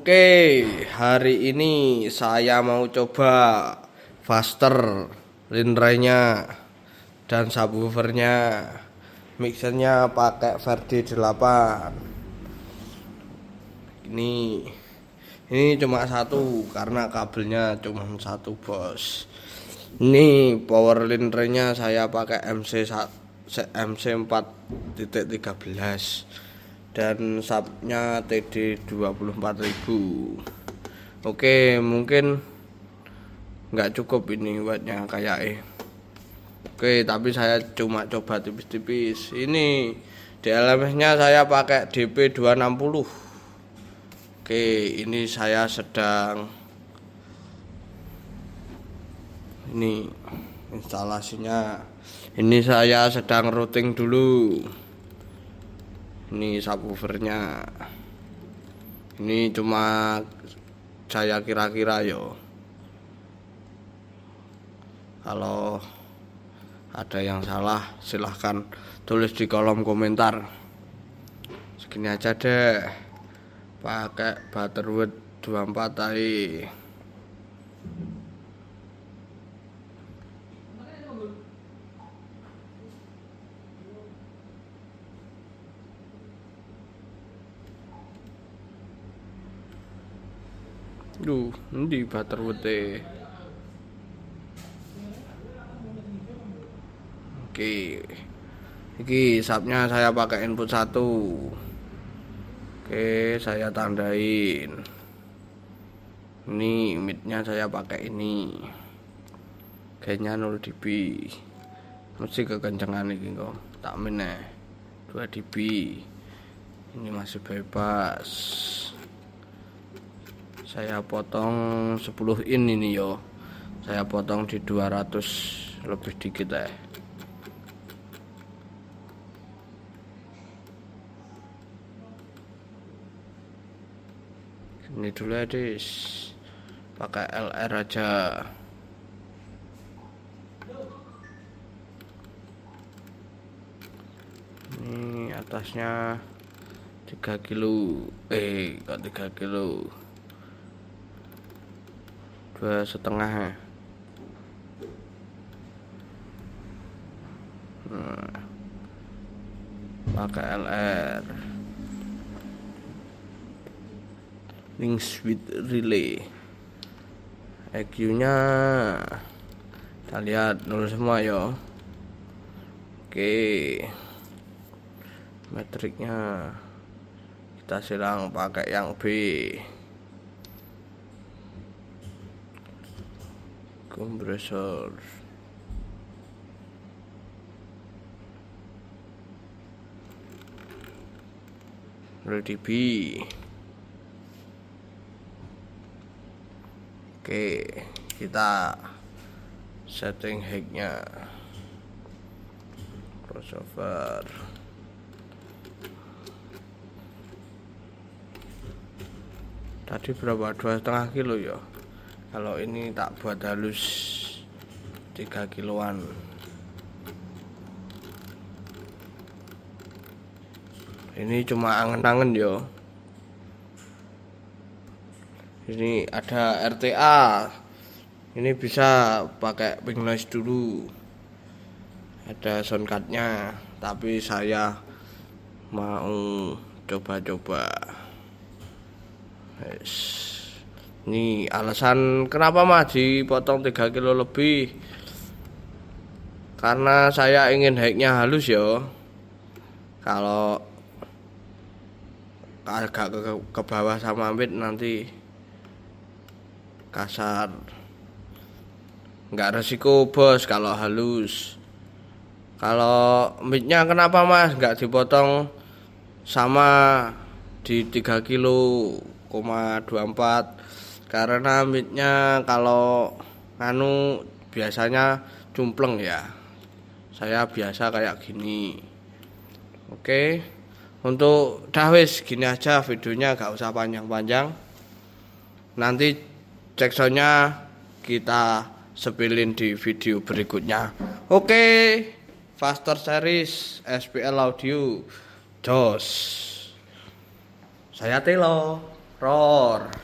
Oke, hari ini saya mau coba faster Linrainya dan subwoofernya. Mixernya pakai Verdi 8. Ini cuma satu karena kabelnya cuma satu, bos. Ini power Linrainya saya pakai MC 4.13 dan subnya TD 24.000. Oke, mungkin nggak cukup ini wattnya kayak Oke, tapi saya cuma coba tipis-tipis. Ini DLMS nya saya pakai DP 260. Oke, ini saya sedang instalasinya. Ini saya sedang routing dulu. Ini subwoofernya. Ini cuma saya kira-kira yo. Kalau ada yang salah silahkan tulis di kolom komentar. Segini aja deh. Pakai Butterwood 24 tadi. Ini Butterwood deh. Oke. Ini subnya saya pakai input 1. Oke, saya tandain. Ini midnya saya pakai ini. Kayaknya 0 dB. Mesti kekencangan ini kok. Tak meneh 2 dB. Ini masih bebas. Saya potong 10 in ini yo. Saya potong di 200 lebih dikit ya. Ini dulu ya, Dis. Pakai LR aja. Ini atasnya 3 kilo. Kok 3 kilo. 2,5. Pakai LR. Links with relay. EQ nya kita lihat nol semua yo. Oke, metriknya kita silang pakai yang B. Kompresor 0 dB. Oke, kita setting height-nya. Crossover. Tadi berapa? 2,5 kilo ya. Kalau ini tak buat halus 3 kiloan. Ini cuma angen-angen yo. Ini ada RTA. Ini bisa pakai pink noise dulu. Ada sound card-nya, tapi saya mau coba-coba. Ini alasan kenapa dipotong 3 kilo lebih. Karena saya ingin height-nya halus ya. Kalau agak ke bawah sama mid nanti kasar. Enggak resiko, bos, kalau halus. Kalau midnya kenapa mas enggak dipotong sama di 3 kilo 24? Karena midnya kalau biasanya cumpleng ya. Saya biasa kayak gini. Oke, untuk dawes gini aja videonya, gak usah panjang-panjang. Nanti cek soundnya kita sepilin di video berikutnya. Oke, Faster Series SPL Audio Jos. Saya Telo. Roar.